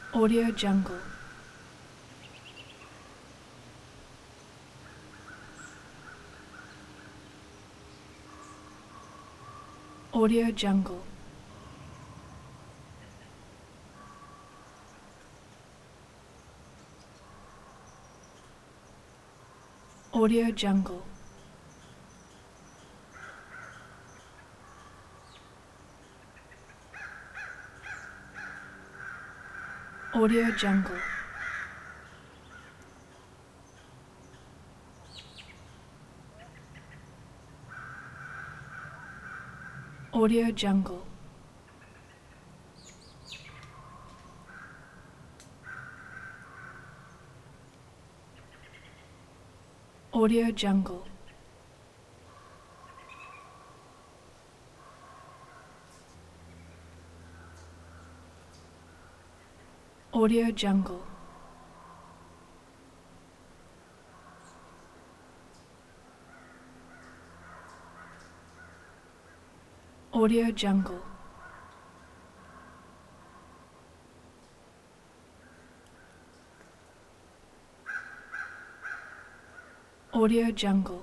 Audio Jungle. Audio Jungle. Audio Jungle. Audio Jungle. Audio Jungle. Audio Jungle. Audio Jungle. Audio Jungle. Audio Jungle.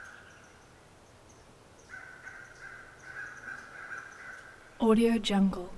Audio Jungle.